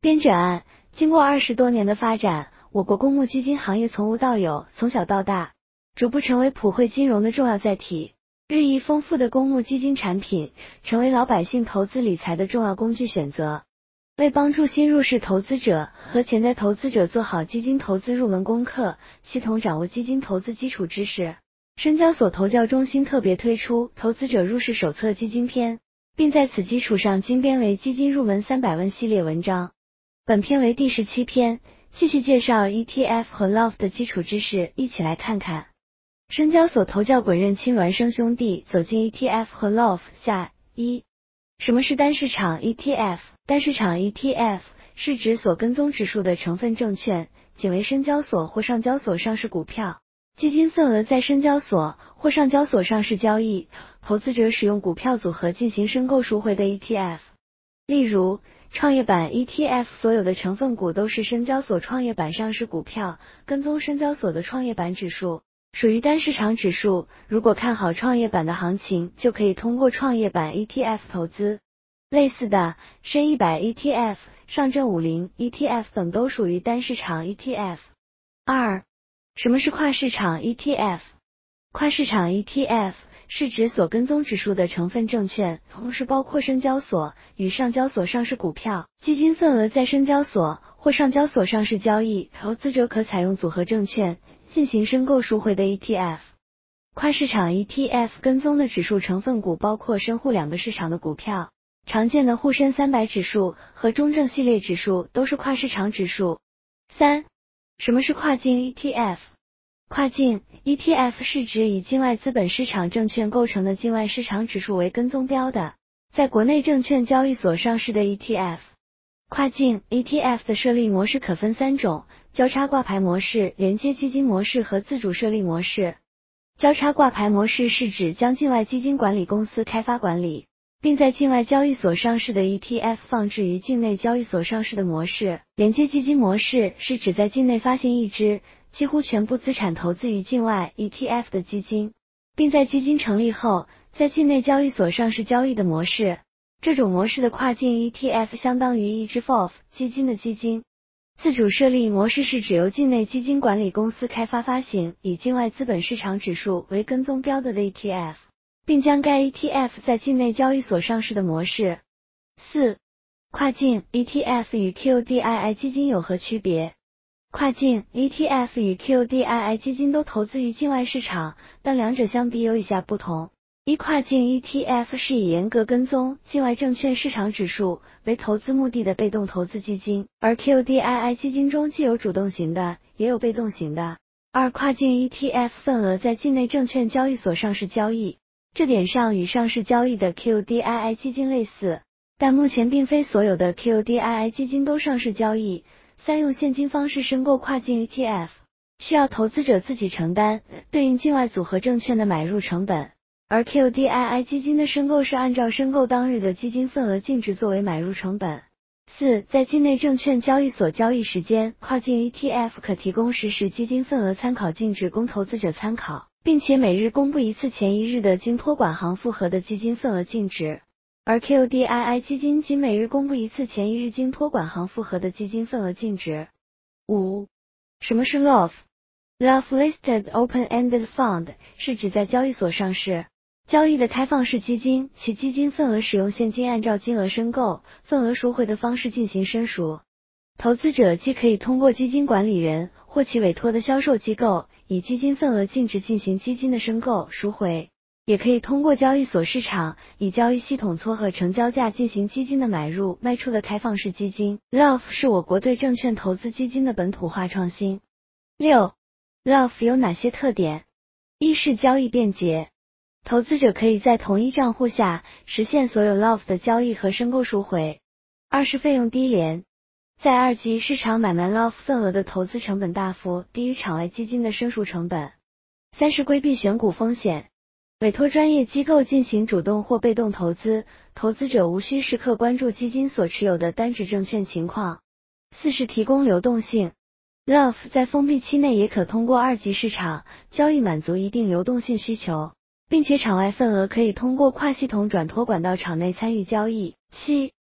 编者按：经过20多年的发展，我国公募基金行业从无到有，从小到大，逐步成为普惠金融的重要载体。日益丰富的公募基金产品，成为老百姓投资理财的重要工具选择。为帮助新入市投资者和潜在投资者做好基金投资入门功课，系统掌握基金投资基础知识，深交所投教中心特别推出投资者入市手册基金篇，并在此基础上精编为基金入门300问系列文章。本篇为第17篇，继续介绍 ETF 和 LOF 的基础知识，一起来看看。深交所投教滚任亲孪生兄弟走进 ETF 和 LOF 下。什么是单市场 ETF？ 单市场 ETF 是指所跟踪指数的成分证券，仅为深交所或上交所上市股票，基金份额在深交所或上交所上市交易，投资者使用股票组合进行申购赎回的 ETF。例如，创业板 ETF 所有的成分股都是深交所创业板上市股票，跟踪深交所的创业板指数，属于单市场指数。如果看好创业板的行情，就可以通过创业板 ETF 投资。类似的，深100 ETF、上证50 ETF 等都属于单市场 ETF。什么是跨市场 ETF？ 跨市场 ETF 是指所跟踪指数的成分证券，同时包括深交所与上交所上市股票，基金份额在深交所或上交所上市交易，投资者可采用组合证券进行申购赎回的 ETF。跨市场 ETF 跟踪的指数成分股包括深沪2个市场的股票，常见的沪深300指数和中证系列指数都是跨市场指数。什么是跨境 ETF？ 跨境 ETF 是指以境外资本市场证券构成的境外市场指数为跟踪标的，在国内证券交易所上市的 ETF。跨境 ETF 的设立模式可分3种：交叉挂牌模式、连接基金模式和自主设立模式。交叉挂牌模式是指将境外基金管理公司开发管理，并在境外交易所上市的 ETF 放置于境内交易所上市的模式。连接基金模式是指在境内发行一支几乎全部资产投资于境外 ETF 的基金，并在基金成立后在境内交易所上市交易的模式。这种模式的跨境 ETF 相当于一支 FOF 基金的基金。自主设立模式是指由境内基金管理公司开发发行以境外资本市场指数为跟踪标的 ETF， 并将该 ETF 在境内交易所上市的模式。跨境 ETF 与 QDII 基金有何区别？跨境 ETF 与 QDII 基金都投资于境外市场，但两者相比有以下不同。跨境 ETF 是以严格跟踪境外证券市场指数为投资目的的被动投资基金，而 QDII 基金中既有主动型的，也有被动型的。跨境 ETF 份额在境内证券交易所上市交易，这点上与上市交易的 QDII 基金类似，但目前并非所有的 QDII 基金都上市交易。用现金方式申购跨境 ETF， 需要投资者自己承担对应境外组合证券的买入成本。而 QDII 基金的申购是按照申购当日的基金份额净值作为买入成本。在境内证券交易所交易时间，跨境 ETF 可提供实时基金份额参考净值供投资者参考，并且每日公布一次前一日的经托管行复核的基金份额净值。而 QDII 基金仅每日公布一次前一日经托管行复核的基金份额净值。什么是 LOF？LOF Listed Open-Ended Fund 是指在交易所上市交易的开放式基金，其基金份额使用现金按照金额申购、份额赎回的方式进行申赎。投资者既可以通过基金管理人或其委托的销售机构，以基金份额净值进行基金的申购、赎回，也可以通过交易所市场以交易系统撮合成交价进行基金的买入、卖出的开放式基金。LOF 是我国对证券投资基金的本土化创新。LOF 有哪些特点？是交易便捷，投资者可以在同一账户下实现所有 LOF 的交易和申购赎回。是费用低廉，在二级市场买卖 LOF 份额的投资成本大幅低于场外基金的申赎成本。是规避选股风险，委托专业机构进行主动或被动投资，投资者无需时刻关注基金所持有的单只证券情况。是提供流动性，LOF 在封闭期内也可通过二级市场交易满足一定流动性需求，并且场外份额可以通过跨系统转托管到场内参与交易。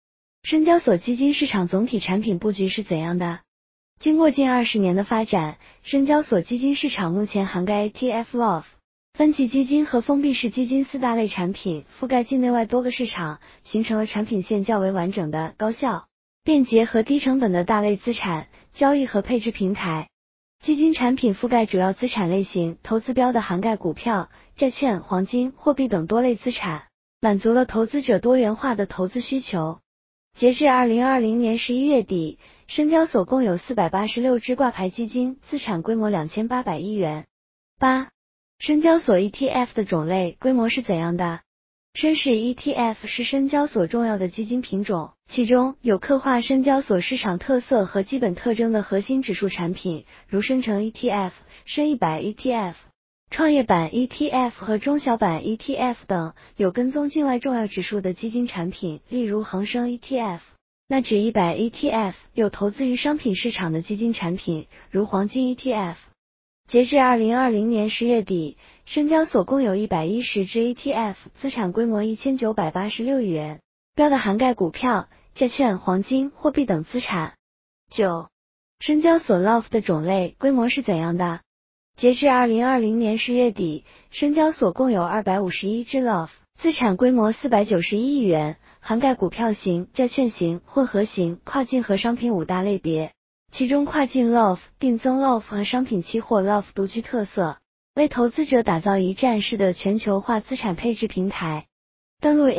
深交所基金市场总体产品布局是怎样的？经过近20年的发展，深交所基金市场目前涵盖 ETF、LOF、分级基金和封闭式基金4大类产品，覆盖境内外多个市场，形成了产品线较为完整的、高效、便捷和低成本的大类资产交易和配置平台。基金产品覆盖主要资产类型，投资标的涵盖股票、债券、黄金、货币等多类资产，满足了投资者多元化的投资需求。截至2020年11月底，深交所共有486只挂牌基金，资产规模2800亿元。8. 深交所 ETF 的种类规模是怎样的？深市 ETF 是深交所重要的基金品种，其中有刻画深交所市场特色和基本特征的核心指数产品，如深成 ETF、深100 ETF、创业板 ETF 和中小板 ETF 等；有跟踪境外重要指数的基金产品，例如恒生 ETF、纳指100 ETF；有投资于商品市场的基金产品，如黄金 ETF。截至2020年10月底，深交所共有110只 ETF， 资产规模1986亿元，标的涵盖股票、债券、黄金、货币等资产。9. 深交所 LOF 的种类规模是怎样的？截至2020年10月底，深交所共有251只 LOF， 资产规模491亿元，涵盖股票型、债券型、混合型、跨境和商品5大类别。其中跨境 LOF、定增 LOF 和商品期货 LOF 独具特色，为投资者打造一站式的全球化资产配置平台。登录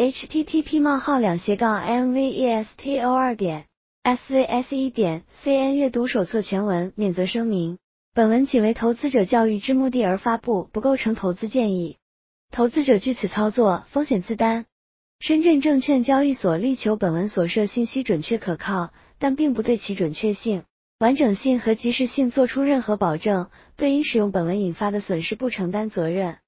http://mvestor.svs1.cn 阅读手册全文，免责声明。本文仅为投资者教育之目的而发布，不构成投资建议。投资者据此操作，风险自担。深圳证券交易所力求本文所涉信息准确可靠，但并不对其准确性、完整性和及时性作出任何保证，对因使用本文引发的损失不承担责任。